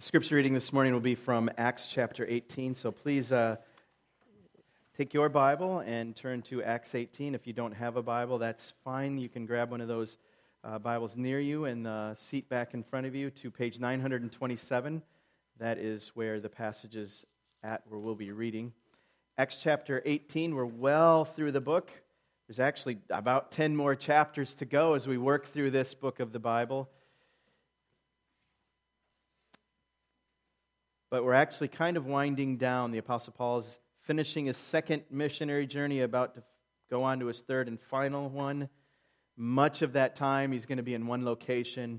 Scripture reading this morning will be from Acts chapter 18, so please take your Bible and turn to Acts 18. If you don't have a Bible, that's fine. You can grab one of those Bibles near you and the seat back in front of you to page 927. That is where the passage is at, where we'll be reading. Acts chapter 18, we're well through the book. There's actually about 10 more chapters to go as we work through this book of the Bible. But we're actually kind of winding down. The Apostle Paul is finishing his second missionary journey, about to go on to his third and final one. Much of that time, he's going to be in one location.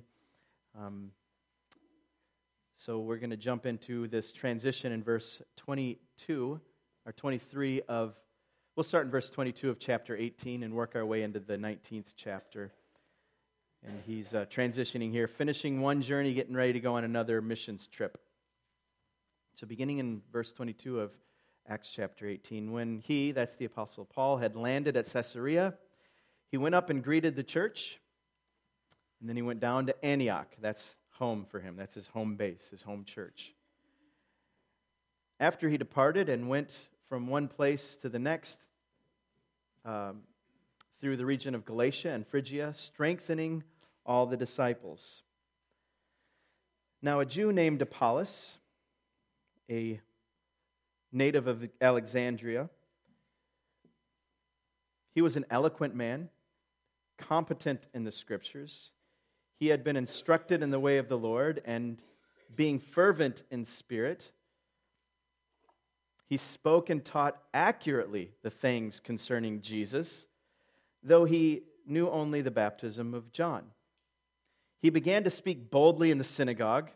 So we're going to jump into this transition in verse 22, or 23 of, we'll start in verse 22 of chapter 18 and work our way into the 19th chapter. And he's transitioning here, finishing one journey, getting ready to go on another missions trip. So beginning in verse 22 of Acts chapter 18, when he, that's the Apostle Paul, had landed at Caesarea, he went up and greeted the church, and then he went down to Antioch. That's home for him. That's his home base, his home church. After he departed and went from one place to the next through the region of Galatia and Phrygia, strengthening all the disciples. Now a Jew named Apollos, a native of Alexandria. He was an eloquent man, competent in the Scriptures. He had been instructed in the way of the Lord, and being fervent in spirit, he spoke and taught accurately the things concerning Jesus, though he knew only the baptism of John. He began to speak boldly in the synagogue.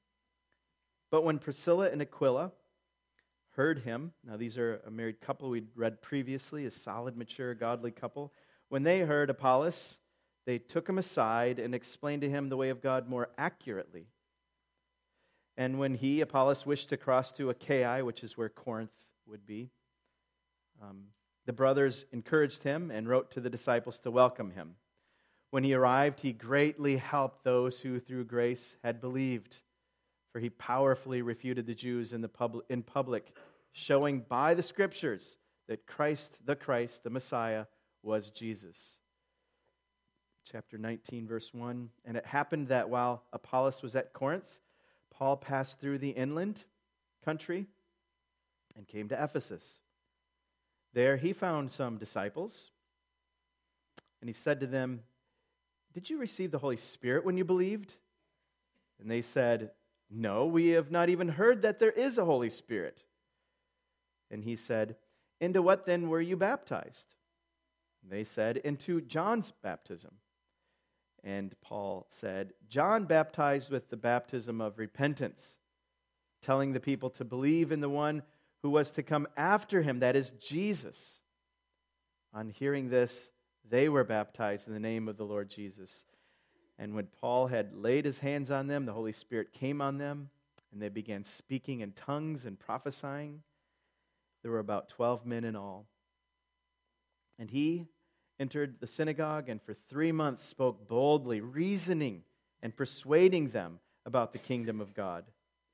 But when Priscilla and Aquila heard him, now these are a married couple we'd read previously, a solid, mature, godly couple. When they heard Apollos, they took him aside and explained to him the way of God more accurately. And when he, Apollos, wished to cross to Achaia, which is where Corinth would be, the brothers encouraged him and wrote to the disciples to welcome him. When he arrived, he greatly helped those who through grace had believed. For he powerfully refuted the Jews in public, showing by the Scriptures that Christ, the Messiah, was Jesus. Chapter 19, verse 1. And it happened that while Apollos was at Corinth, Paul passed through the inland country and came to Ephesus. There he found some disciples, and he said to them, "Did you receive the Holy Spirit when you believed?" And they said, "No, we have not even heard that there is a Holy Spirit." And he said, "Into what then were you baptized?" And they said, "Into John's baptism." And Paul said, "John baptized with the baptism of repentance, telling the people to believe in the one who was to come after him, that is Jesus." On hearing this, they were baptized in the name of the Lord Jesus. And when Paul had laid his hands on them, the Holy Spirit came on them, and they began speaking in tongues and prophesying. There were about 12 men in all. And he entered the synagogue and for 3 months spoke boldly, reasoning and persuading them about the kingdom of God.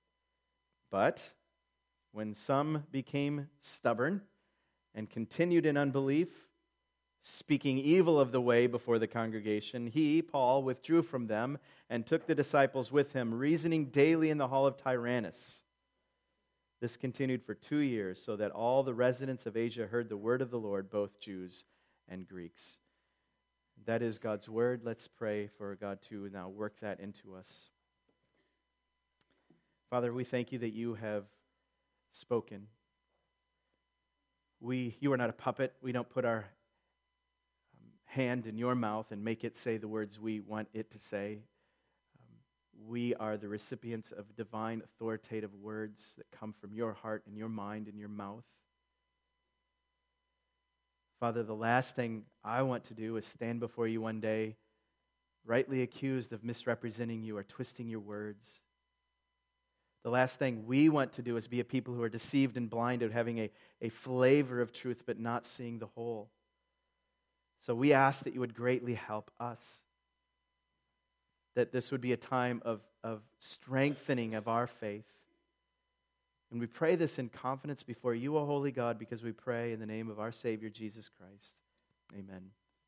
But when some became stubborn and continued in unbelief, speaking evil of the way before the congregation, he, Paul, withdrew from them and took the disciples with him, reasoning daily in the hall of Tyrannus. This continued for 2 years, so that all the residents of Asia heard the word of the Lord, both Jews and Greeks. That is God's word. Let's pray for God to now work that into us. Father, we thank you that you have spoken. You are not a puppet. We don't put our hand in your mouth and make it say the words we want it to say. We are the recipients of divine authoritative words that come from your heart and your mind and your mouth. Father, the last thing I want to do is stand before you one day rightly accused of misrepresenting you or twisting your words. The last thing we want to do is be a people who are deceived and blinded, having a flavor of truth but not seeing the whole. So we ask that you would greatly help us. that this would be a time of strengthening of our faith. And we pray this in confidence before you, O holy God, because we pray in the name of our Savior, Jesus Christ. Amen.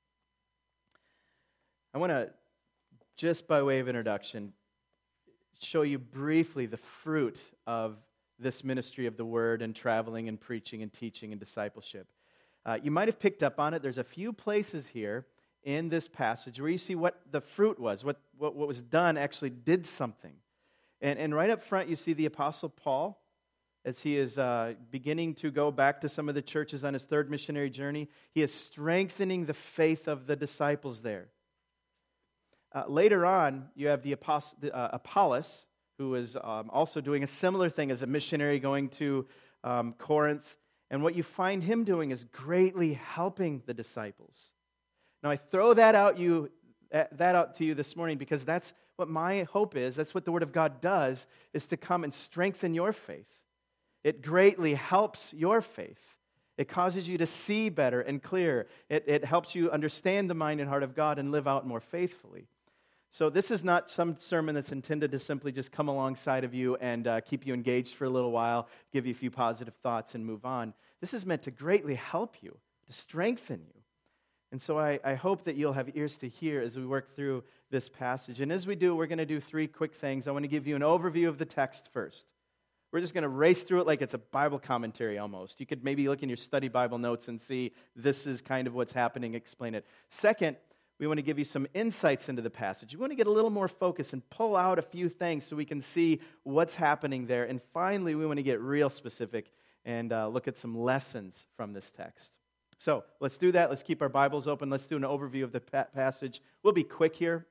I want to, just by way of introduction, show you briefly the fruit of this ministry of the Word and traveling and preaching and teaching and discipleship. You might have picked up on it. There's a few places here in this passage where you see what the fruit was, what was done actually did something. And right up front, you see the Apostle Paul, as he is beginning to go back to some of the churches on his third missionary journey. He is strengthening the faith of the disciples there. Later on, you have the Apollos, who is also doing a similar thing as a missionary going to Corinth. And what you find him doing is greatly helping the disciples. Now, I throw that out to you this morning because that's what my hope is. That's what the Word of God does, is to come and strengthen your faith. It greatly helps your faith. It causes you to see better and clearer. It helps you understand the mind and heart of God and live out more faithfully. So this is not some sermon that's intended to simply just come alongside of you and keep you engaged for a little while, give you a few positive thoughts, and move on. This is meant to greatly help you, to strengthen you. And so I hope that you'll have ears to hear as we work through this passage. And as we do, we're going to do three quick things. I want to give you an overview of the text first. We're just going to race through it like it's a Bible commentary almost. You could maybe look in your study Bible notes and see this is kind of what's happening, explain it. Second, we want to give you some insights into the passage. We want to get a little more focus and pull out a few things so we can see what's happening there. And finally, we want to get real specific and look at some lessons from this text. So let's do that. Let's keep our Bibles open. Let's do an overview of the passage. We'll be quick here.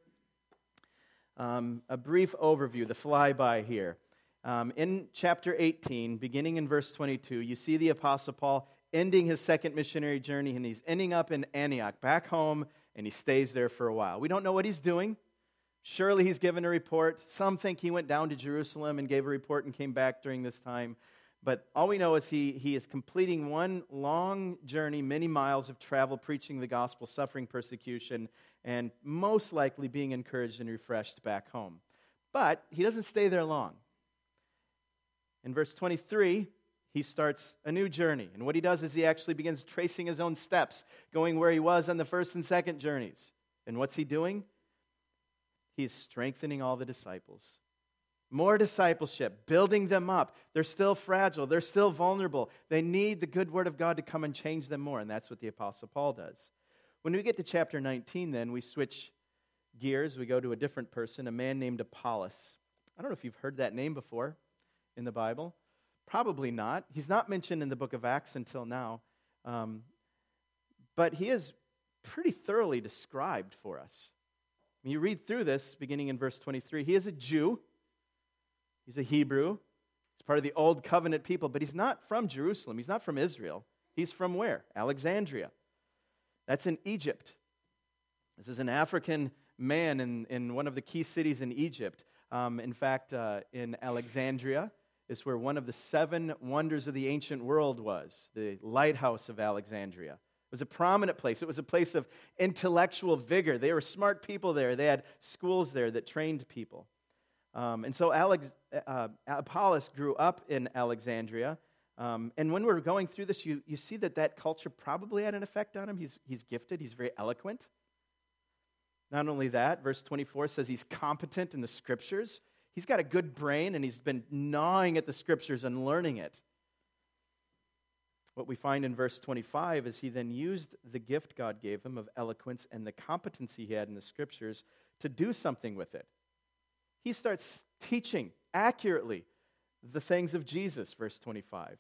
A brief overview, the flyby here. In chapter 18, beginning in verse 22, you see the Apostle Paul ending his second missionary journey, and he's ending up in Antioch, back home, and he stays there for a while. We don't know what he's doing. Surely he's given a report. Some think he went down to Jerusalem and gave a report and came back during this time. But all we know is he is completing one long journey, many miles of travel, preaching the gospel, suffering persecution, and most likely being encouraged and refreshed back home. But he doesn't stay there long. In verse 23, he starts a new journey. And what he does is he actually begins tracing his own steps, going where he was on the first and second journeys. And what's he doing? He is strengthening all the disciples. More discipleship, building them up. They're still fragile. They're still vulnerable. They need the good word of God to come and change them more. And that's what the Apostle Paul does. When we get to chapter 19, then, we switch gears. We go to a different person, a man named Apollos. I don't know if you've heard that name before in the Bible. Probably not. He's not mentioned in the book of Acts until now. But he is pretty thoroughly described for us. When you read through this, beginning in verse 23, he is a Jew. He's a Hebrew. He's part of the Old Covenant people, but he's not from Jerusalem. He's not from Israel. He's from where? Alexandria. That's in Egypt. This is an African man in one of the key cities in Egypt. In fact, in Alexandria is where one of the 7 wonders of the ancient world was, the lighthouse of Alexandria. It was a prominent place. It was a place of intellectual vigor. They were smart people there. They had schools there that trained people. And so Apollos grew up in Alexandria. And when we're going through this, you see that culture probably had an effect on him. He's gifted. He's very eloquent. Not only that, verse 24 says he's competent in the Scriptures. He's got a good brain, and he's been gnawing at the Scriptures and learning it. What we find in verse 25 is he then used the gift God gave him of eloquence and the competency he had in the Scriptures to do something with it. He starts teaching accurately the things of Jesus, verse 25.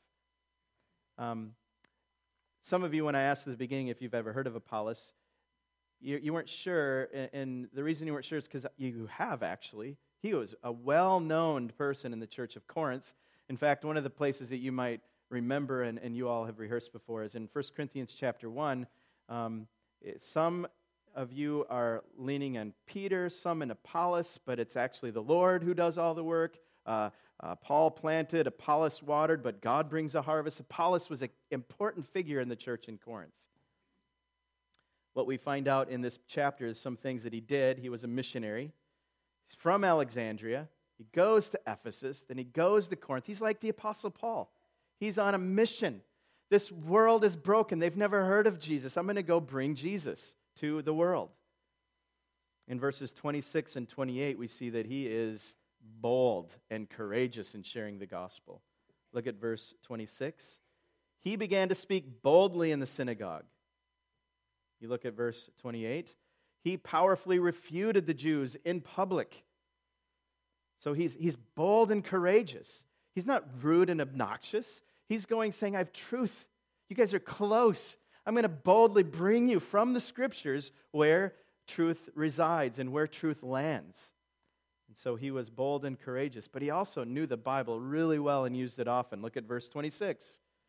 Some of you, when I asked at the beginning if you've ever heard of Apollos, you weren't sure, and the reason you weren't sure is because you have actually. He was a well-known person in the church of Corinth. In fact, one of the places that you might remember, and you all have rehearsed before, is in 1 Corinthians chapter 1. Some of you are leaning on Peter, some in Apollos, but it's actually the Lord who does all the work. Paul planted, Apollos watered, but God brings a harvest. Apollos was an important figure in the church in Corinth. What we find out in this chapter is some things that he did. He was a missionary. He's from Alexandria. He goes to Ephesus. Then he goes to Corinth. He's like the Apostle Paul. He's on a mission. This world is broken. They've never heard of Jesus. I'm going to go bring Jesus to the world. In verses 26 and 28, we see that he is bold and courageous in sharing the gospel. Look at verse 26. He began to speak boldly in the synagogue. You look at verse 28. He powerfully refuted the Jews in public. So he's bold and courageous. He's not rude and obnoxious. He's going saying, I have truth. You guys are close. I'm going to boldly bring you from the Scriptures where truth resides and where truth lands. And so he was bold and courageous, but he also knew the Bible really well and used it often. Look at verse 26.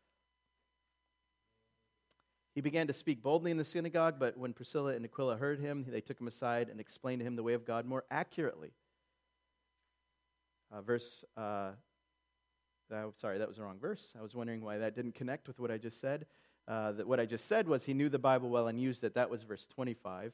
He began to speak boldly in the synagogue, but when Priscilla and Aquila heard him, they took him aside and explained to him the way of God more accurately. Sorry, that was the wrong verse. I was wondering why that didn't connect with what I just said. What I just said was he knew the Bible well and used it. That was verse 25.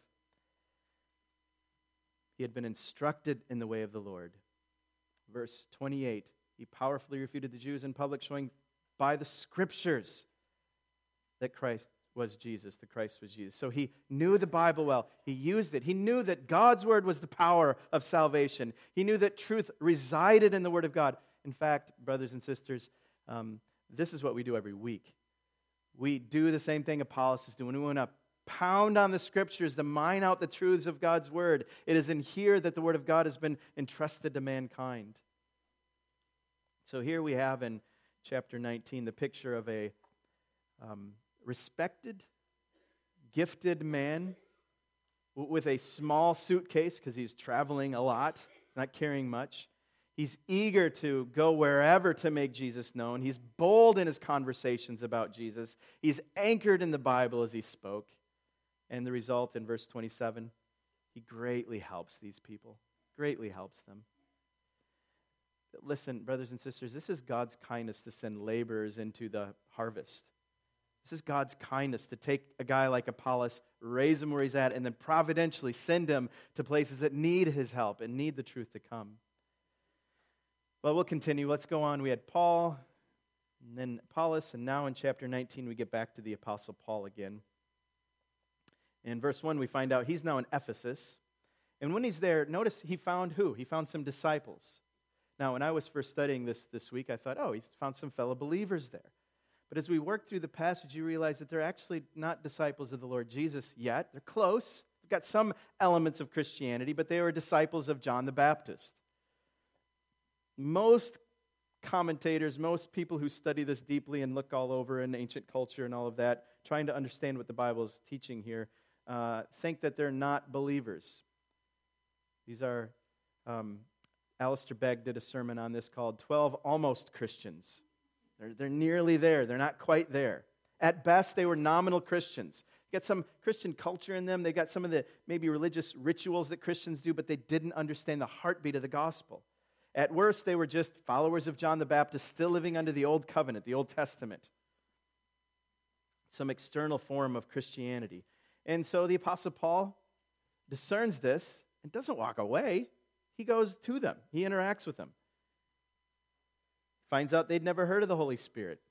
He had been instructed in the way of the Lord. Verse 28, he powerfully refuted the Jews in public, showing by the Scriptures that Christ was Jesus, that Christ was Jesus. So he knew the Bible well. He used it. He knew that God's Word was the power of salvation. He knew that truth resided in the Word of God. In fact, brothers and sisters, this is what we do every week. We do the same thing Apollos is doing. We want to pound on the Scriptures to mine out the truths of God's Word. It is in here that the Word of God has been entrusted to mankind. So here we have in chapter 19 the picture of a respected, gifted man with a small suitcase because he's traveling a lot, not carrying much. He's eager to go wherever to make Jesus known. He's bold in his conversations about Jesus. He's anchored in the Bible as he spoke. And the result in verse 27, he greatly helps these people, greatly helps them. Listen, brothers and sisters, this is God's kindness to send laborers into the harvest. This is God's kindness to take a guy like Apollos, raise him where he's at, and then providentially send him to places that need his help and need the truth to come. Well, we'll continue. Let's go on. We had Paul, and then Apollos, and now in chapter 19 we get back to the Apostle Paul again. In verse 1 we find out he's now in Ephesus. And when he's there, notice he found who? He found some disciples. Now, when I was first studying this week, I thought, he's found some fellow believers there. But as we work through the passage, you realize that they're actually not disciples of the Lord Jesus yet. They're close. They've got some elements of Christianity, but they were disciples of John the Baptist. Most commentators, most people who study this deeply and look all over in ancient culture and all of that, trying to understand what the Bible is teaching here, think that they're not believers. These are, Alistair Begg did a sermon on this called 12 Almost Christians. They're nearly there. They're not quite there. At best, they were nominal Christians. You got some Christian culture in them. They got some of the maybe religious rituals that Christians do, but they didn't understand the heartbeat of the gospel. At worst, they were just followers of John the Baptist, still living under the Old Covenant, the Old Testament. Some external form of Christianity. And so the Apostle Paul discerns this and doesn't walk away. He goes to them. He interacts with them. Finds out they'd never heard of the Holy Spirit.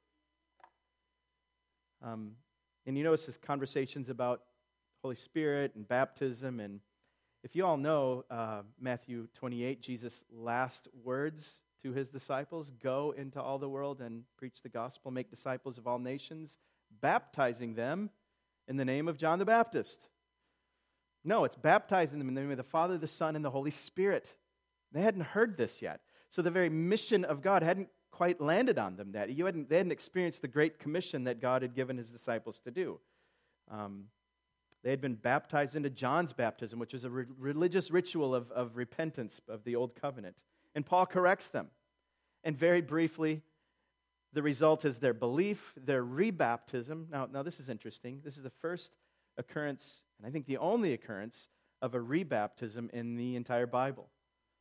And you notice his conversations about Holy Spirit and baptism. And if you all know Matthew 28, Jesus' last words to his disciples, go into all the world and preach the gospel, make disciples of all nations, baptizing them in the name of John the Baptist. No, it's baptizing them in the name of the Father, the Son, and the Holy Spirit. They hadn't heard this yet. So the very mission of God hadn't quite landed on them. They hadn't experienced the great commission that God had given his disciples to do. They had been baptized into John's baptism, which is a religious ritual of repentance of the Old Covenant. And Paul corrects them. And very briefly, the result is their belief, their rebaptism. Now this is interesting. This is the first occurrence, and I think the only occurrence, of a rebaptism in the entire Bible.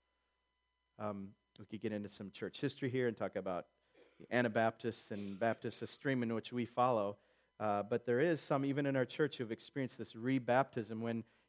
We could get into some church history here and talk about the Anabaptists and Baptists, a stream in which we follow. But there is some, even in our church, who have experienced this rebaptism when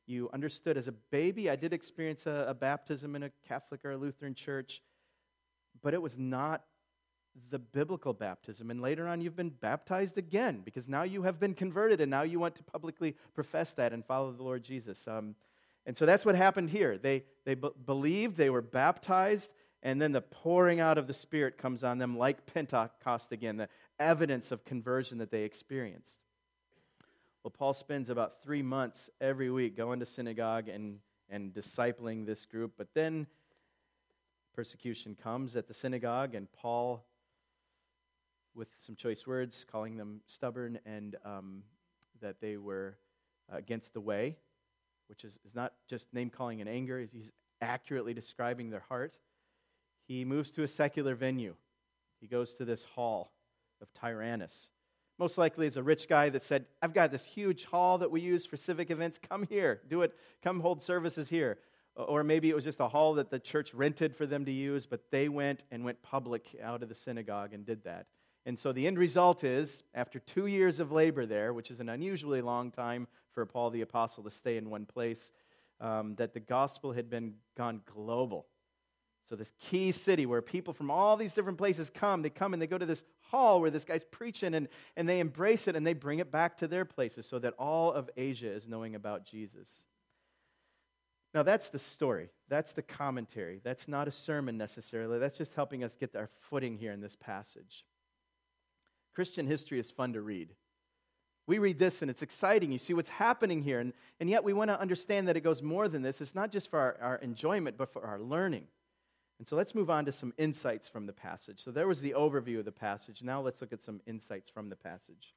you understood. As a baby, I did experience a baptism in a Catholic or a Lutheran church, but it was not the biblical baptism. And later on, you've been baptized again because now you have been converted and now you want to publicly profess that and follow the Lord Jesus. And so that's what happened here. They believed, they were baptized, and then the pouring out of the Spirit comes on them like Pentecost again, the evidence of conversion that they experienced. Well, Paul spends about 3 months every week going to synagogue and discipling this group, but then persecution comes at the synagogue, and Paul, with some choice words, calling them stubborn and that they were against the way, which is not just name-calling in anger, he's accurately describing their heart. He moves to a secular venue. He goes to this hall of Tyrannus. Most likely it's a rich guy that said, I've got this huge hall that we use for civic events. Come here, do it. Come hold services here. Or maybe it was just a hall that the church rented for them to use, but they went public out of the synagogue and did that. And so the end result is, after 2 years of labor there, which is an unusually long time for Paul the Apostle to stay in one place, that the gospel had gone global. So this key city where people from all these different places come and they go to this hall where this guy's preaching and they embrace it and they bring it back to their places so that all of Asia is knowing about Jesus. Now that's the story. That's the commentary. That's not a sermon necessarily. That's just helping us get our footing here in this passage. Christian history is fun to read. We read this and it's exciting. You see what's happening here. And yet we want to understand that it goes more than this. It's not just for our enjoyment, but for our learning. And so let's move on to some insights from the passage. So there was the overview of the passage. Now let's look at some insights from the passage.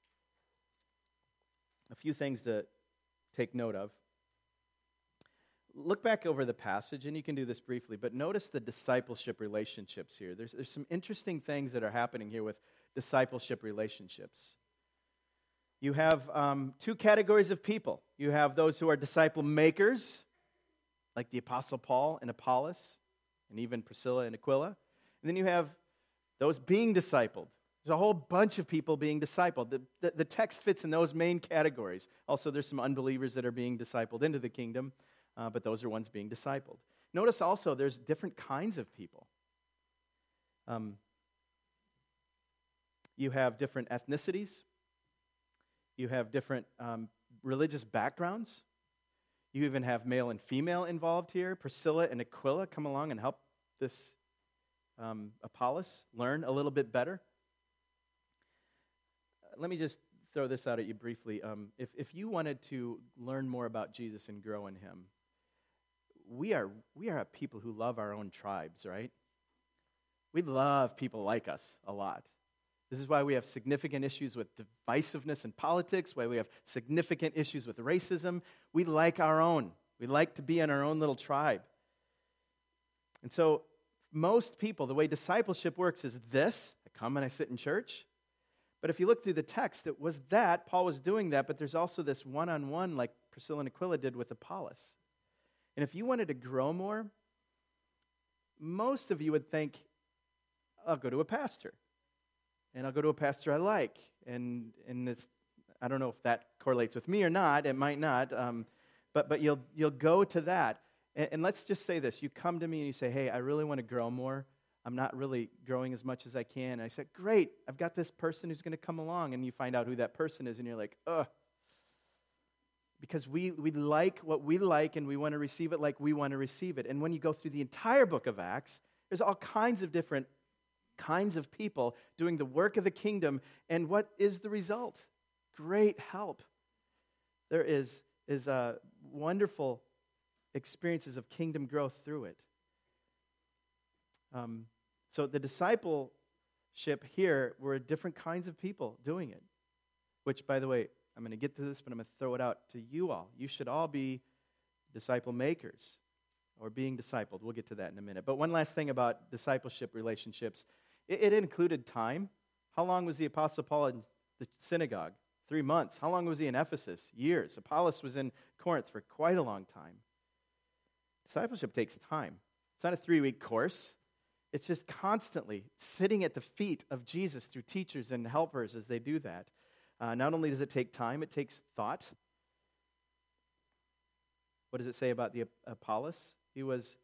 A few things to take note of. Look back over the passage, and you can do this briefly, but notice the discipleship relationships here. There's some interesting things that are happening here with discipleship relationships. You have 2 categories of people. You have those who are disciple makers, like the Apostle Paul and Apollos, and even Priscilla and Aquila. And then you have those being discipled. There's a whole bunch of people being discipled. The text fits in those main categories. Also, there's some unbelievers that are being discipled into the kingdom, but those are ones being discipled. Notice also there's different kinds of people. You have different ethnicities. You have different religious backgrounds. You even have male and female involved here. Priscilla and Aquila come along and help this Apollos learn a little bit better. Let me just throw this out at you briefly. If you wanted to learn more about Jesus and grow in Him, we are a people who love our own tribes, right? We love people like us a lot. This is why we have significant issues with divisiveness in politics, why we have significant issues with racism. We like our own. We like to be in our own little tribe. And so most people, the way discipleship works is this. I come and I sit in church. But if you look through the text, it was that. Paul was doing that, but there's also this one-on-one like Priscilla and Aquila did with Apollos. And if you wanted to grow more, most of you would think, I'll go to a pastor. And I'll go to a pastor I like. And it's, I don't know if that correlates with me or not. It might not. But you'll go to that. And let's just say this. You come to me and you say, hey, I really want to grow more. I'm not really growing as much as I can. And I said, great. I've got this person who's going to come along. And you find out who that person is. And you're like, ugh. Because we like what we like and we want to receive it like we want to receive it. And when you go through the entire book of Acts, there's all kinds of different kinds of people doing the work of the kingdom, and what is the result? Great help. There is wonderful experiences of kingdom growth through it. So the discipleship here were different kinds of people doing it, which, by the way, I'm going to get to this, but I'm going to throw it out to you all. You should all be disciple makers or being discipled. We'll get to that in a minute. But one last thing about discipleship relationships. It included time. How long was the Apostle Paul in the synagogue? 3 months. How long was he in Ephesus? Years. Apollos was in Corinth for quite a long time. Discipleship takes time. It's not a 3-week course. It's just constantly sitting at the feet of Jesus through teachers and helpers as they do that. Not only does it take time, it takes thought. What does it say about the Apollos? He was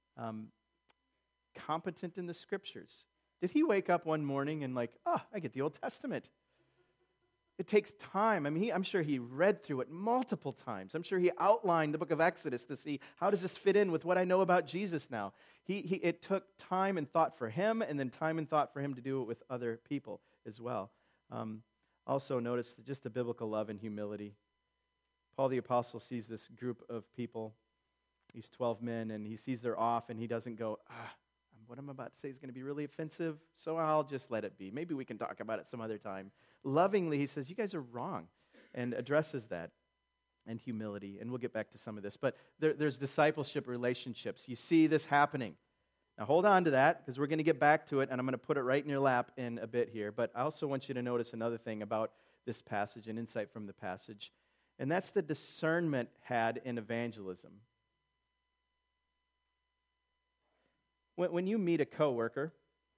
competent in the Scriptures. Did he wake up one morning and I get the Old Testament? It takes time. I'm sure he read through it multiple times. I'm sure he outlined the book of Exodus to see, how does this fit in with what I know about Jesus now? It took time and thought for him, and then time and thought for him to do it with other people as well. Also notice just the biblical love and humility. Paul the Apostle sees this group of people, these 12 men, and he sees they're off, and he doesn't go, what I'm about to say is going to be really offensive, so I'll just let it be. Maybe we can talk about it some other time. Lovingly, he says, you guys are wrong, and addresses that, and humility. And we'll get back to some of this. But there's discipleship relationships. You see this happening. Now hold on to that, because we're going to get back to it, and I'm going to put it right in your lap in a bit here. But I also want you to notice another thing about this passage, an insight from the passage, and that's the discernment had in evangelism. When you meet a coworker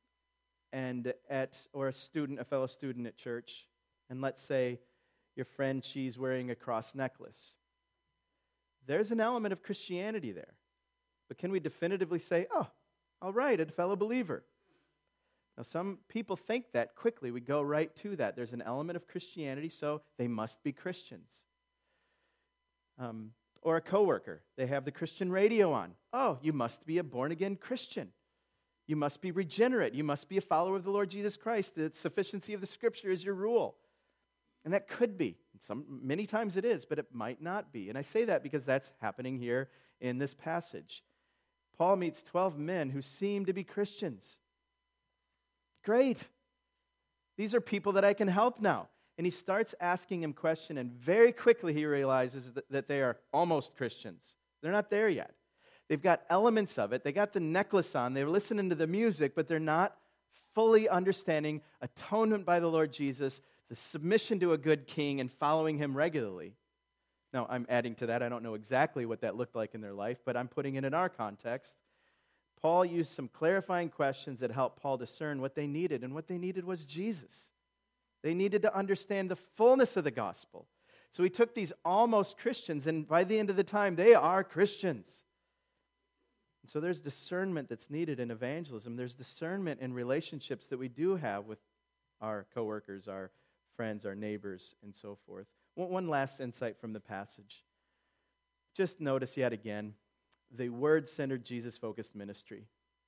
or a fellow student at church, and let's say your friend, she's wearing a cross necklace, there's an element of Christianity there. But can we definitively say, all right, a fellow believer? Now, some people think that quickly. We go right to that. There's an element of Christianity, so they must be Christians. Or a coworker, they have the Christian radio on. Oh, you must be a born-again Christian. You must be regenerate. You must be a follower of the Lord Jesus Christ. The sufficiency of the Scripture is your rule. And that could be. Many times it is, but it might not be. And I say that because that's happening here in this passage. Paul meets 12 men who seem to be Christians. Great. These are people that I can help now. And he starts asking him questions, and very quickly he realizes that they are almost Christians. They're not there yet. They've got elements of it. They got the necklace on. They're listening to the music, but they're not fully understanding atonement by the Lord Jesus, the submission to a good king, and following him regularly. Now, I'm adding to that. I don't know exactly what that looked like in their life, but I'm putting it in our context. Paul used some clarifying questions that helped Paul discern what they needed, and what they needed was Jesus. They needed to understand the fullness of the gospel. So he took these almost Christians, and by the end of the time, they are Christians. And so there's discernment that's needed in evangelism. There's discernment in relationships that we do have with our coworkers, our friends, our neighbors, and so forth. One last insight from the passage. Just notice yet again the word-centered, Jesus-focused ministry.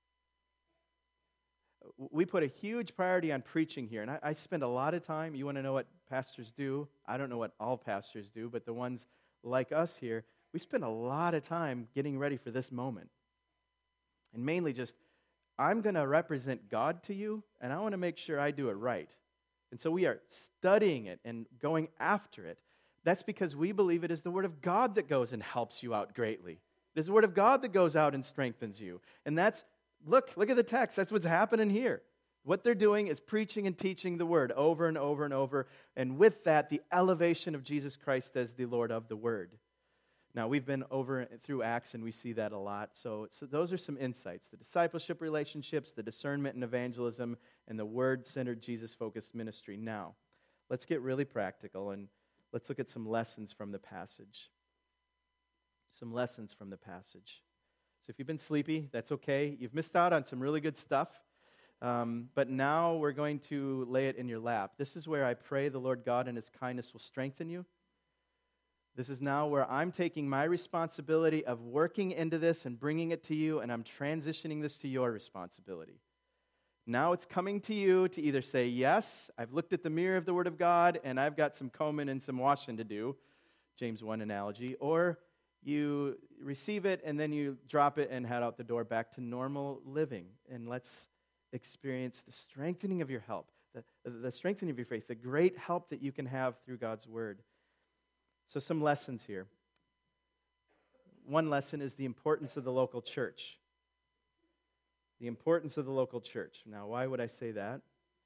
We put a huge priority on preaching here, and I spend a lot of time. You want to know what pastors do? I don't know what all pastors do, but the ones like us here, we spend a lot of time getting ready for this moment. And mainly just, I'm going to represent God to you, and I want to make sure I do it right. And so we are studying it and going after it. That's because we believe it is the Word of God that goes and helps you out greatly. It is the Word of God that goes out and strengthens you. And that's, look at the text. That's what's happening here. What they're doing is preaching and teaching the Word over and over and over. And with that, the elevation of Jesus Christ as the Lord of the Word. Now, we've been over through Acts, and we see that a lot. So those are some insights. The discipleship relationships, the discernment and evangelism, and the word-centered, Jesus-focused ministry. Now, let's get really practical, and let's look at some lessons from the passage. Some lessons from the passage. So if you've been sleepy, that's okay. You've missed out on some really good stuff. But now we're going to lay it in your lap. This is where I pray the Lord God in His kindness will strengthen you. This is now where I'm taking my responsibility of working into this and bringing it to you, and I'm transitioning this to your responsibility. Now it's coming to you to either say, yes, I've looked at the mirror of the Word of God, and I've got some combing and some washing to do, James 1 analogy, or you receive it, and then you drop it and head out the door back to normal living. And let's experience the strengthening of your help, the strengthening of your faith, the great help that you can have through God's Word. So some lessons here. One lesson is the importance of the local church. The importance of the local church. Now, why would I say that?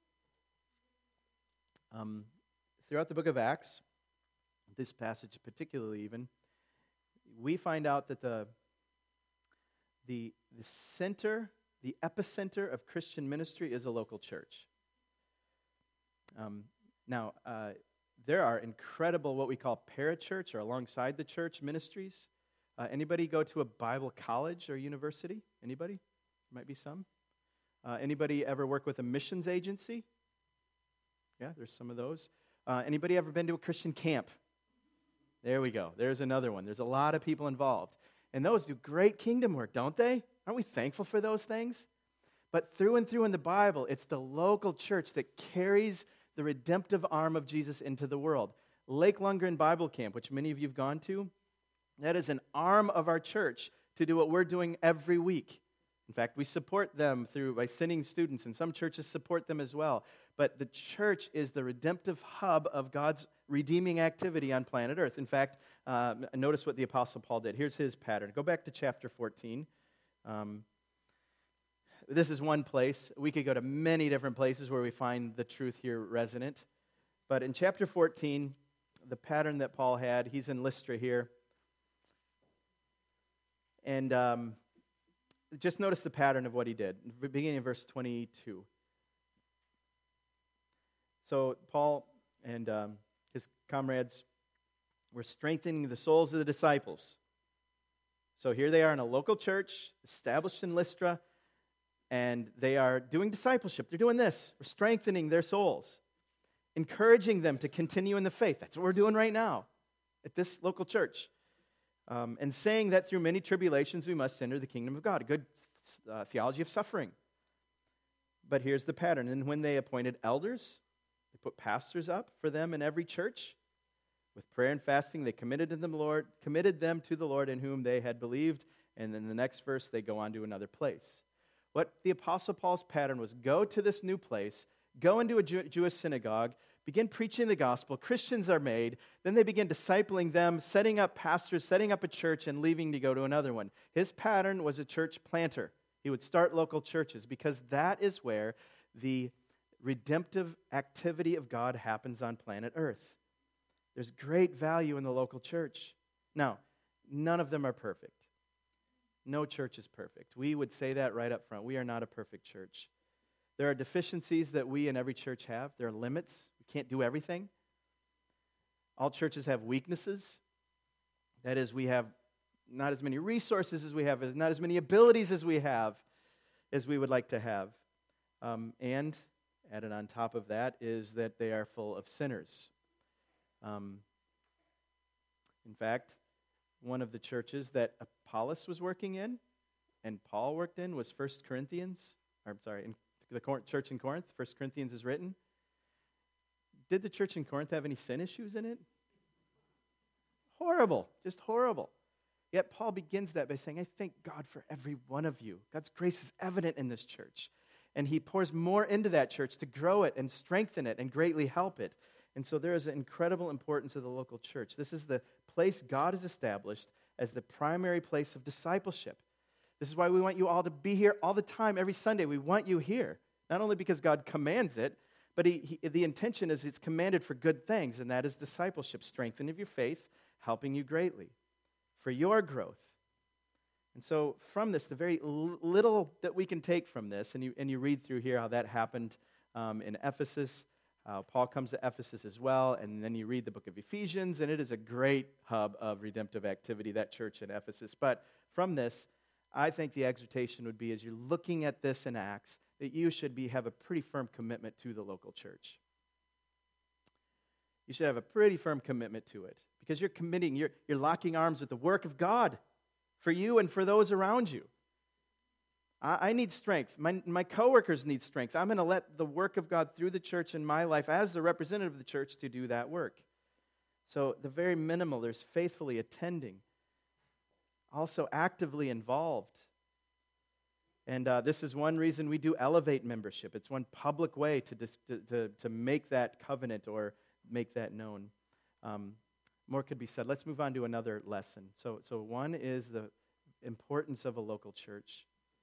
Throughout the book of Acts, this passage particularly even, we find out that the center, the epicenter of Christian ministry is a local church. There are incredible what we call parachurch or alongside the church ministries. Anybody go to a Bible college or university? Anybody? There might be some. Anybody ever work with a missions agency? Yeah, there's some of those. Anybody ever been to a Christian camp? There we go. There's another one. There's a lot of people involved. And those do great kingdom work, don't they? Aren't we thankful for those things? But through and through in the Bible, it's the local church that carries the redemptive arm of Jesus into the world. Lake Lundgren Bible Camp, which many of you have gone to, that is an arm of our church to do what we're doing every week. In fact, we support them by sending students, and some churches support them as well. But the church is the redemptive hub of God's redeeming activity on planet Earth. In fact, notice what the Apostle Paul did. Here's his pattern. Go back to chapter 14. This is one place. We could go to many different places where we find the truth here resonant. But in chapter 14, the pattern that Paul had, he's in Lystra here. And just notice the pattern of what he did, beginning in verse 22. So Paul and his comrades were strengthening the souls of the disciples. So here they are in a local church, established in Lystra, and they are doing discipleship. They're doing this. We're strengthening their souls, encouraging them to continue in the faith. That's what we're doing right now at this local church. And saying that through many tribulations we must enter the kingdom of God. A good theology of suffering. But here's the pattern. And when they appointed elders, they put pastors up for them in every church. With prayer and fasting, they committed them to the Lord in whom they had believed. And then the next verse, they go on to another place. What the Apostle Paul's pattern was, go to this new place, go into a Jewish synagogue, begin preaching the gospel, Christians are made, then they begin discipling them, setting up pastors, setting up a church, and leaving to go to another one. His pattern was a church planter. He would start local churches because that is where the redemptive activity of God happens on planet Earth. There's great value in the local church. Now, none of them are perfect. No church is perfect. We would say that right up front. We are not a perfect church. There are deficiencies that we in every church have. There are limits. We can't do everything. All churches have weaknesses. That is, we have not as many resources as we have, not as many abilities as we have, as we would like to have. And added on top of that is that they are full of sinners. In fact, one of the churches that Apollos was working in and Paul worked in was in the church in Corinth. 1 Corinthians is written. Did the church in Corinth have any sin issues in it? Horrible, just horrible. Yet Paul begins that by saying, I thank God for every one of you. God's grace is evident in this church. And he pours more into that church to grow it and strengthen it and greatly help it. And so there is an incredible importance of the local church. This is the place God has established as the primary place of discipleship. This is why we want you all to be here all the time, every Sunday. We want you here, not only because God commands it, but the intention is it's commanded for good things, and that is discipleship, strengthening of your faith, helping you greatly for your growth. And so from this, the very little that we can take from this, and you read through here how that happened in Ephesus. Paul comes to Ephesus as well, and then you read the book of Ephesians, and it is a great hub of redemptive activity, that church in Ephesus. But from this, I think the exhortation would be, as you're looking at this in Acts, that you should have a pretty firm commitment to the local church. You should have a pretty firm commitment to it, because you're committing, you're locking arms with the work of God for you and for those around you. I need strength. My coworkers need strength. I'm going to let the work of God through the church in my life as the representative of the church to do that work. So the very minimal, there's faithfully attending, also actively involved. And this is one reason we do Elevate membership. It's one public way to make that covenant or make that known. More could be said. Let's move on to another lesson. So one is the importance of a local church.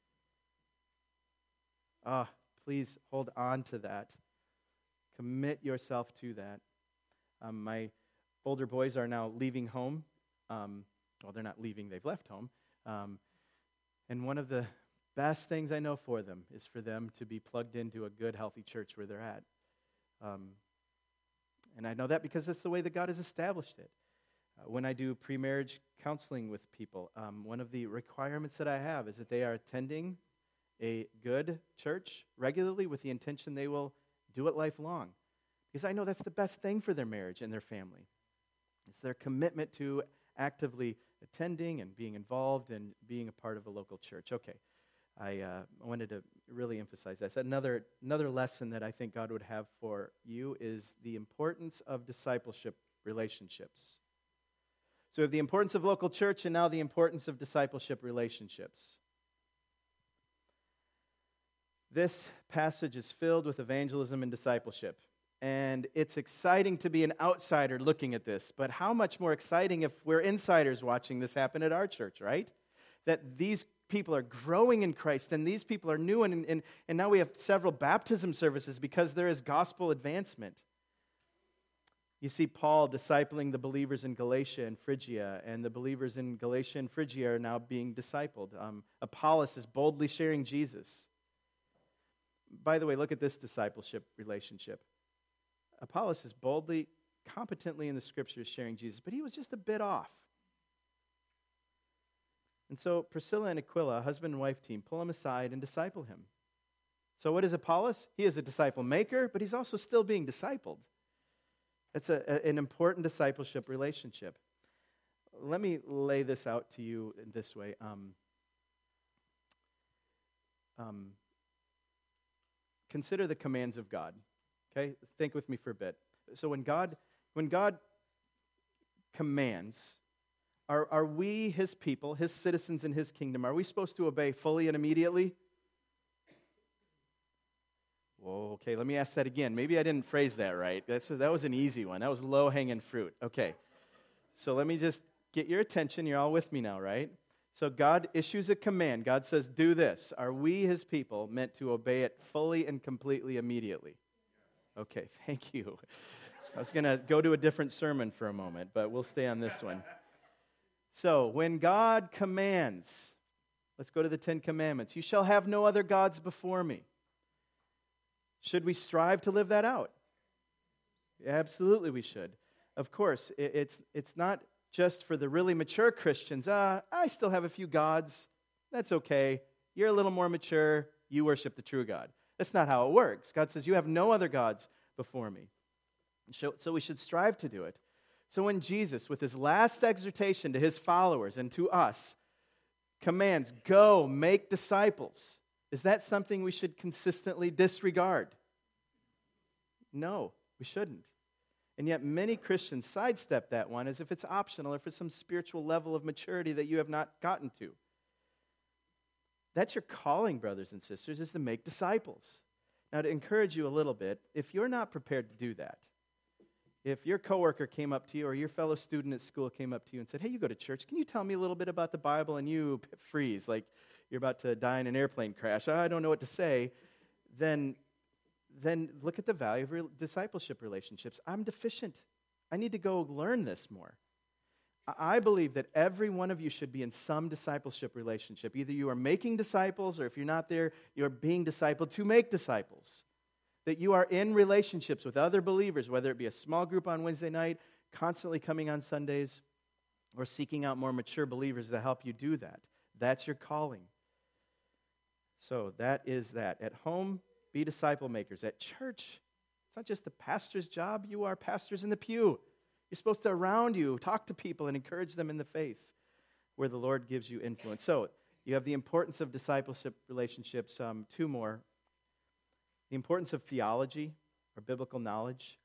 Please hold on to that. Commit yourself to that. My older boys are now leaving home. Well, they're not leaving, they've left home. And one of the best things I know for them is for them to be plugged into a good, healthy church where they're at. And I know that because that's the way that God has established it. When I do pre-marriage counseling with people, one of the requirements that I have is that they are attending a good church regularly with the intention they will do it lifelong. Because I know that's the best thing for their marriage and their family. It's their commitment to actively attending and being involved and being a part of a local church. Okay, I wanted to really emphasize that. So another lesson that I think God would have for you is the importance of discipleship relationships. So we have the importance of local church and now the importance of discipleship relationships. This passage is filled with evangelism and discipleship. And it's exciting to be an outsider looking at this. But how much more exciting if we're insiders watching this happen at our church, right? That these people are growing in Christ and these people are new. And now we have several baptism services because there is gospel advancement. You see Paul discipling the believers in Galatia and Phrygia, and the believers in Galatia and Phrygia are now being discipled. Apollos is boldly sharing Jesus. By the way, look at this discipleship relationship. Apollos is boldly, competently in the Scriptures sharing Jesus, but he was just a bit off. And so Priscilla and Aquila, a husband and wife team, pull him aside and disciple him. So what is Apollos? He is a disciple maker, but he's also still being discipled. It's an important discipleship relationship. Let me lay this out to you in this way. Consider the commands of God. Okay? Think with me for a bit. So when God commands, are we His people, His citizens in His kingdom, are we supposed to obey fully and immediately? Whoa, okay, let me ask that again. Maybe I didn't phrase that right. That was an easy one. That was low-hanging fruit. Okay, so let me just get your attention. You're all with me now, right? So God issues a command. God says, do this. Are we, His people, meant to obey it fully and completely immediately? Okay, thank you. I was going to go to a different sermon for a moment, but we'll stay on this one. So when God commands, let's go to the 10 Commandments. You shall have no other gods before me. Should we strive to live that out? Absolutely we should. Of course, it's not just for the really mature Christians. I still have a few gods. That's okay. You're a little more mature. You worship the true God. That's not how it works. God says, you have no other gods before me. So we should strive to do it. So when Jesus, with his last exhortation to his followers and to us, commands, go make disciples, is that something we should consistently disregard? No, we shouldn't. And yet many Christians sidestep that one as if it's optional or for some spiritual level of maturity that you have not gotten to. That's your calling, brothers and sisters, is to make disciples. Now, to encourage you a little bit, if you're not prepared to do that, if your coworker came up to you or your fellow student at school came up to you and said, hey, you go to church, can you tell me a little bit about the Bible? And you freeze like you're about to die in an airplane crash. I don't know what to say. Then look at the value of discipleship relationships. I'm deficient. I need to go learn this more. I believe that every one of you should be in some discipleship relationship. Either you are making disciples, or if you're not there, you're being discipled to make disciples. That you are in relationships with other believers, whether it be a small group on Wednesday night, constantly coming on Sundays, or seeking out more mature believers to help you do that. That's your calling. So that is that. At home, be disciple makers. At church, it's not just the pastor's job. You are pastors in the pew. You're supposed to, around you, talk to people and encourage them in the faith where the Lord gives you influence. So you have the importance of discipleship relationships. Two more. The importance of theology or biblical knowledge.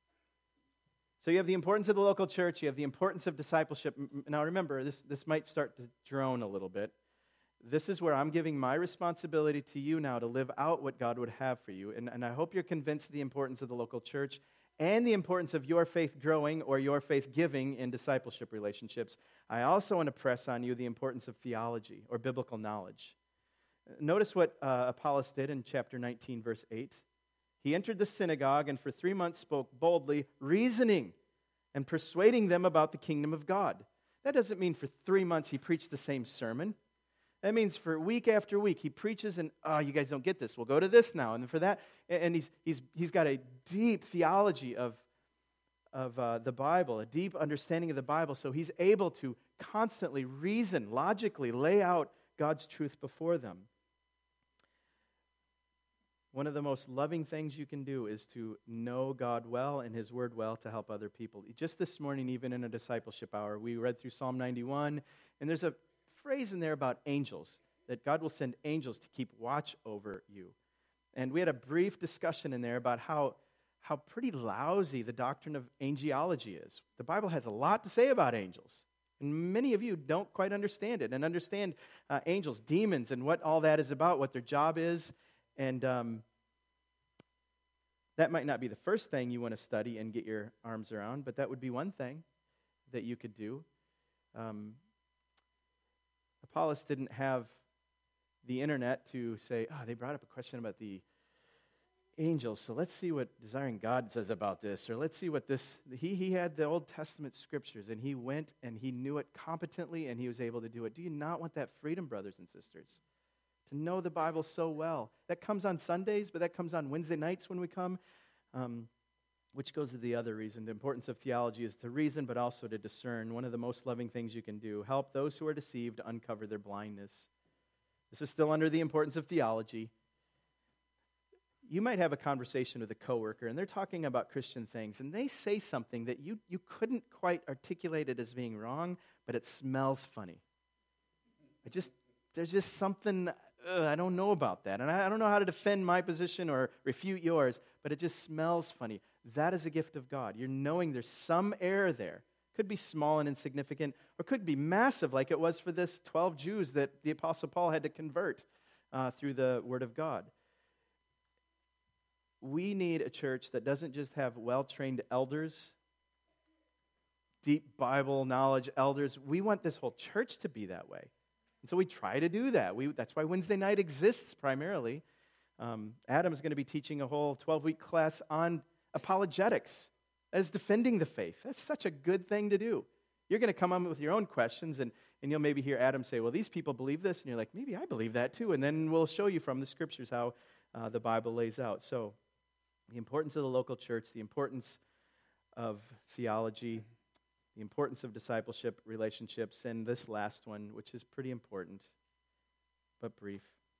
So you have the importance of the local church. You have the importance of discipleship. Now remember, this might start to drone a little bit. This is where I'm giving my responsibility to you now to live out what God would have for you. And I hope you're convinced of the importance of the local church and the importance of your faith growing or your faith giving in discipleship relationships. I also want to press on you the importance of theology or biblical knowledge. Notice what Apollos did in chapter 19, verse 8. He entered the synagogue and for 3 months spoke boldly, reasoning and persuading them about the kingdom of God. That doesn't mean for 3 months he preached the same sermon. That means for week after week he preaches and, you guys don't get this. We'll go to this now. And for that, and he's got a deep theology of the Bible, a deep understanding of the Bible, so he's able to constantly reason, logically lay out God's truth before them. One of the most loving things you can do is to know God well and his word well to help other people. Just this morning, even in a discipleship hour, we read through Psalm 91, and there's a phrase in there about angels, that God will send angels to keep watch over you. And we had a brief discussion in there about how pretty lousy the doctrine of angelology is. The Bible has a lot to say about angels, and many of you don't quite understand it and understand angels, demons, and what all that is about, what their job is. And that might not be the first thing you want to study and get your arms around, but that would be one thing that you could do. Apollos didn't have the internet to say, they brought up a question about the angels, so let's see what Desiring God says about this, or let's see what this. He had the Old Testament scriptures, and he went and he knew it competently, and he was able to do it. Do you not want that freedom, brothers and sisters? To know the Bible so well. That comes on Sundays, but that comes on Wednesday nights when we come, which goes to the other reason. The importance of theology is to reason, but also to discern. One of the most loving things you can do, help those who are deceived uncover their blindness. This is still under the importance of theology. You might have a conversation with a coworker, and they're talking about Christian things, and they say something that you couldn't quite articulate it as being wrong, but it smells funny. There's just something, I don't know about that, and I don't know how to defend my position or refute yours, but it just smells funny. That is a gift of God. You're knowing there's some error there. Could be small and insignificant, or could be massive, like it was for this 12 Jews that the Apostle Paul had to convert through the Word of God. We need a church that doesn't just have well-trained elders, deep Bible knowledge elders. We want this whole church to be that way. And so we try to do that. That's why Wednesday night exists primarily. Adam's going to be teaching a whole 12-week class on apologetics, as defending the faith. That's such a good thing to do. You're going to come up with your own questions, and you'll maybe hear Adam say, well, these people believe this, and you're like, maybe I believe that too. And then we'll show you from the scriptures how the Bible lays out. So the importance of the local church, the importance of theology, the importance of discipleship, relationships, and this last one, which is pretty important, but brief.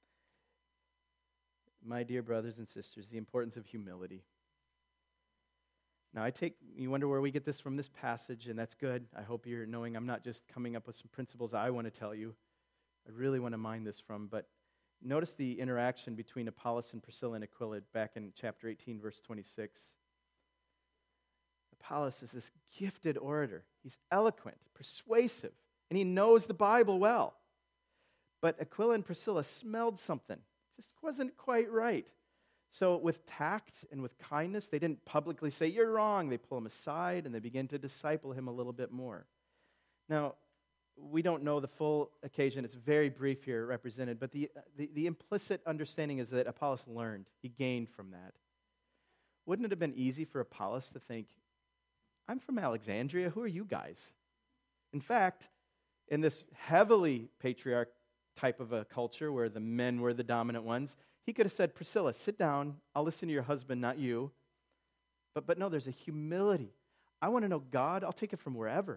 My dear brothers and sisters, the importance of humility. Now, you wonder where we get this from this passage, and that's good. I hope you're knowing I'm not just coming up with some principles I want to tell you. I really want to mine this from, but notice the interaction between Apollos and Priscilla and Aquila back in chapter 18, verse 26. Apollos is this gifted orator. He's eloquent, persuasive, and he knows the Bible well. But Aquila and Priscilla smelled something. It just wasn't quite right. So with tact and with kindness, they didn't publicly say, you're wrong. They pull him aside, and they begin to disciple him a little bit more. Now, we don't know the full occasion. It's very brief here represented, but the implicit understanding is that Apollos learned. He gained from that. Wouldn't it have been easy for Apollos to think, I'm from Alexandria. Who are you guys? In fact, in this heavily patriarch type of a culture where the men were the dominant ones, he could have said, Priscilla, sit down. I'll listen to your husband, not you. But no, there's a humility. I want to know God. I'll take it from wherever.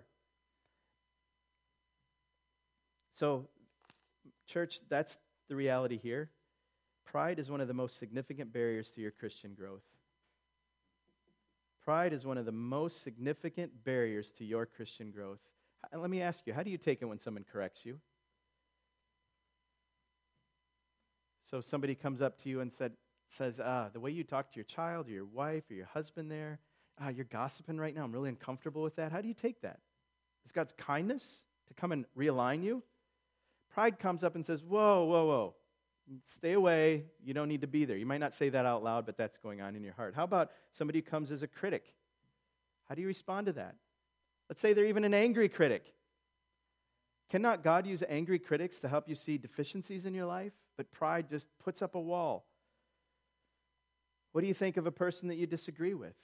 So, church, that's the reality here. Pride is one of the most significant barriers to your Christian growth. Pride is one of the most significant barriers to your Christian growth. And let me ask you, how do you take it when someone corrects you? So somebody comes up to you and says, the way you talk to your child or your wife or your husband there, you're gossiping right now. I'm really uncomfortable with that. How do you take that? Is God's kindness to come and realign you? Pride comes up and says, whoa. Stay away. You don't need to be there. You might not say that out loud, but that's going on in your heart. How about somebody who comes as a critic? How do you respond to that? Let's say they're even an angry critic. Cannot God use angry critics to help you see deficiencies in your life? But pride just puts up a wall. What do you think of a person that you disagree with?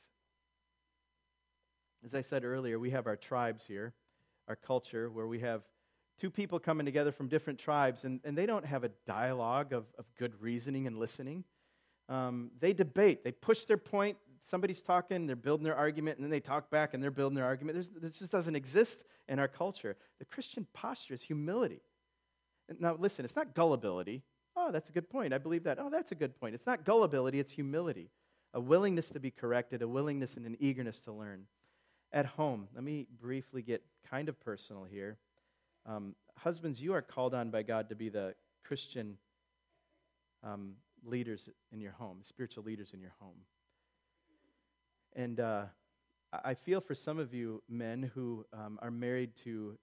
As I said earlier, we have our tribes here, our culture, where we have two people coming together from different tribes, and they don't have a dialogue of good reasoning and listening. They debate. They push their point somebody's talking, they're building their argument, and then they talk back and they're building their argument. This just doesn't exist in our culture. The Christian posture is humility. Now, listen, it's not gullibility. Oh, that's a good point. I believe that. Oh, that's a good point. It's not gullibility, it's humility. A willingness to be corrected, a willingness and an eagerness to learn. At home, let me briefly get kind of personal here. Husbands, you are called on by God to be the Christian leaders in your home, spiritual leaders in your home. And I feel for some of you men who are married to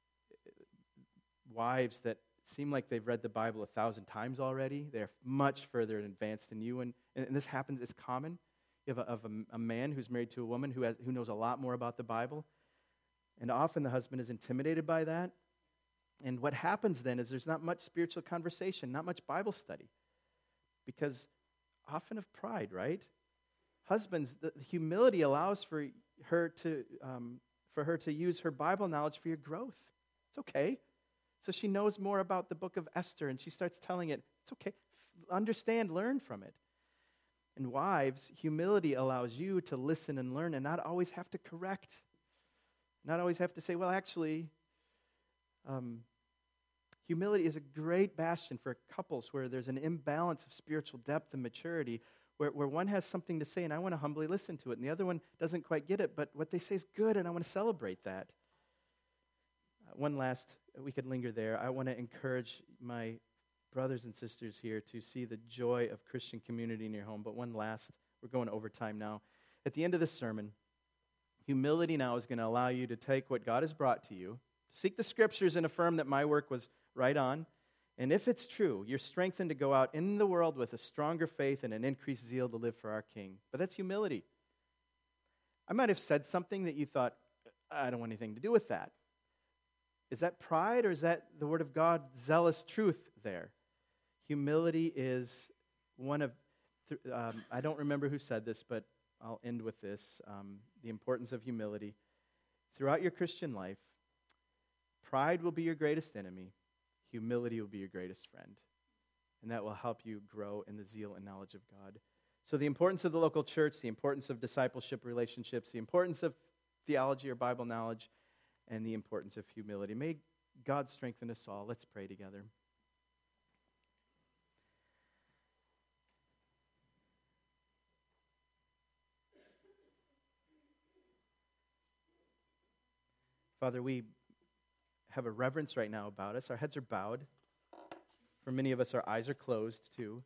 wives that seem like they've read the Bible 1,000 times already. They're much further advanced than you. And this happens, it's common. You have a man who's married to a woman who knows a lot more about the Bible. And often the husband is intimidated by that. And what happens then is there's not much spiritual conversation, not much Bible study. Because often of pride, right? Husbands, the humility allows for her to use her Bible knowledge for your growth. It's okay. So she knows more about the book of Esther, and she starts telling it. It's okay. Understand, learn from it. And wives, humility allows you to listen and learn and not always have to correct. Not always have to say, well, actually, humility is a great bastion for couples where there's an imbalance of spiritual depth and maturity, where one has something to say and I want to humbly listen to it, and the other one doesn't quite get it, but what they say is good and I want to celebrate that. We could linger there. I want to encourage my brothers and sisters here to see the joy of Christian community in your home. But one last, we're going overtime now. At the end of this sermon, humility now is going to allow you to take what God has brought to you, to seek the Scriptures and affirm that my work was right on. And if it's true, you're strengthened to go out in the world with a stronger faith and an increased zeal to live for our King. But that's humility. I might have said something that you thought, I don't want anything to do with that. Is that pride or is that the Word of God, zealous truth there? Humility is one of, I don't remember who said this, but I'll end with this, the importance of humility. Throughout your Christian life, pride will be your greatest enemy. Humility will be your greatest friend. And that will help you grow in the zeal and knowledge of God. So the importance of the local church, the importance of discipleship relationships, the importance of theology or Bible knowledge, and the importance of humility. May God strengthen us all. Let's pray together. Father, we have a reverence right now about us. Our heads are bowed. For many of us, our eyes are closed too.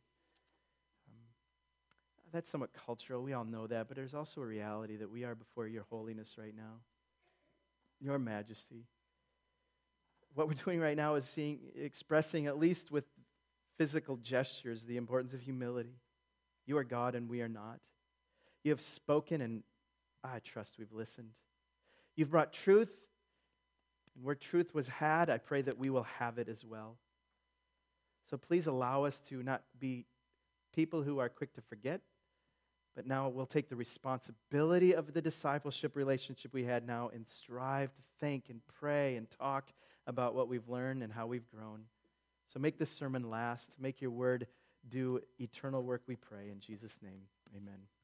That's somewhat cultural. We all know that. But there's also a reality that we are before your holiness right now. Your majesty. What we're doing right now is expressing, at least with physical gestures, the importance of humility. You are God and we are not. You have spoken and I trust we've listened. You've brought truth, and where truth was had, I pray that we will have it as well. So please allow us to not be people who are quick to forget, but now we'll take the responsibility of the discipleship relationship we had now and strive to think and pray and talk about what we've learned and how we've grown. So make this sermon last. Make your word do eternal work, we pray. In Jesus' name, amen.